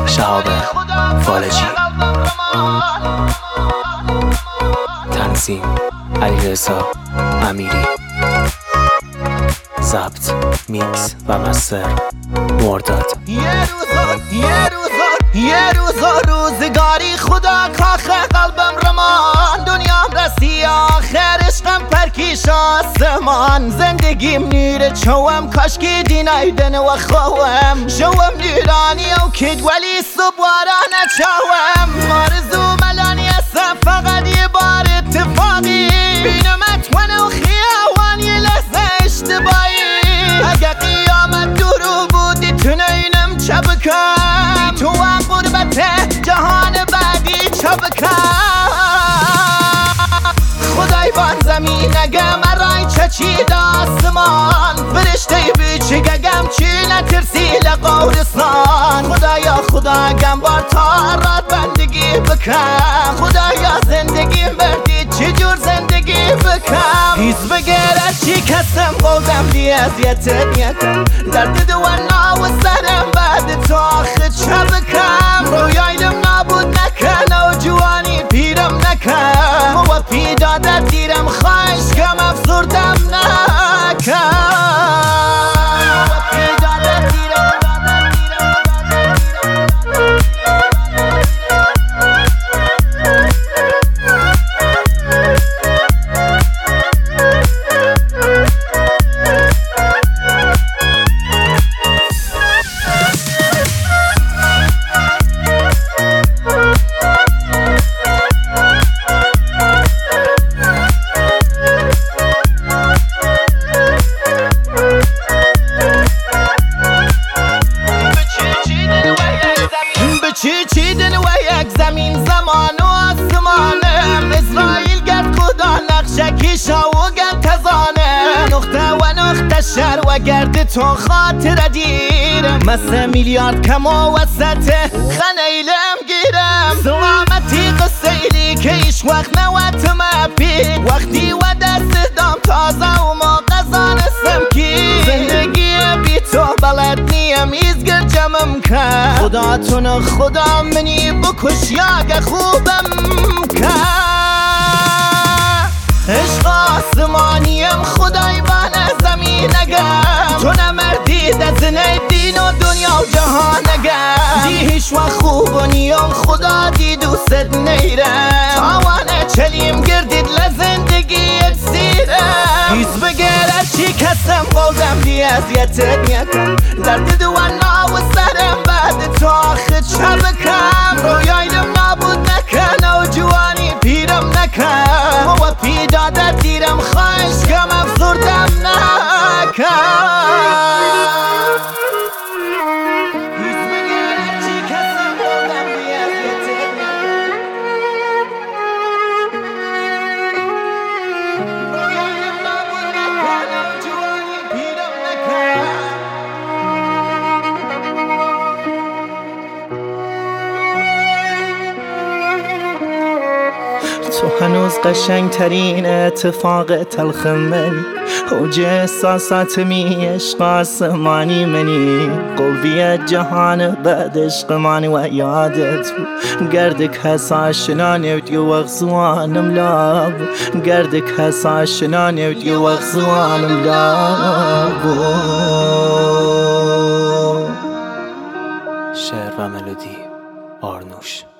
شهاب فالجی، تنظیم علیرضا امیری، ضبط، میکس و مستر مرداد. یه روزا روزگاری خدا کاخ قلبم رمان، دنیام رسی آخر عشقم پرکیش آسمان. زندگیم نیره چوم کاشکی دینایدن و خوام، شوم نیرانی و کد ولی صبوارا نچوم. آرزو ملانی هستم فقط یه بار اتفاقی، بینمت و خیاوان یه لحظه اشتباهی. اگه قیامت درو بودی تنینم چه بکم، تو غربت جهان بعدی چه بکم. خدای بان زمین اگه مرای چچید آسمان، فرشته بیچگم چی نترسی لقورستان. خدایا خدا گم تا رات بندگی بکم، خدایا زندگی بردی چجور زندگی بکم. هیز بگره چی کسم قولم بی اذیتت یکم، درد دوانا و سرم بعد تو آخه چه بکم. رویایم نابود نکن و جوانی پیرم نکن، و پیدادت دیرم خواهش کم افزردم نکن. چیدن و یک زمین زمان و آسمانم، اسرائیل گرد خدا نقشه کشا و گرد تزانم. نقطه و نقطه شر و گرد تو خاطر دیرم، مثل میلیارد کم و وسط خنیلم گیرم. سلامتی قصه ایلی که ایش وقت نواتم اپید، وقتی و دست دام تازه و ما قزانستم کی. زندگی بی تو بلد نیم ایزگر جمم کن، خدا تون خدا منی بکش یا خوبم کن. عشق آسمانیم خدای بانه زمین اگم، تو نمردی دزنه دین و دنیا و جهان اگم. دی هیچ و خوب و نیم خدا دی دوست نیرم، تاوانه چلیم گردید لزندگی اکسیرم. هیز بگره چی کسم قولم بی اذیتت یکم، درد دوانا و سرم بعد تو آخه چه بکم. رویایم نابود نکن و جوانی پیرم نکن، و پیدادت دیرم خواهش کم افزردم نکن. تو هنوز قشنگ ترین اتفاق تلخ منی، اوج احساسات می عشق آسمانی منی. قلبی جهان بعد عشق مانی و یادت گردک هس آشنانه و دیو اغزوانم لاب، گردک هس آشنانه و دیو اغزوانم لاب. شعر و ملودی آرنوش.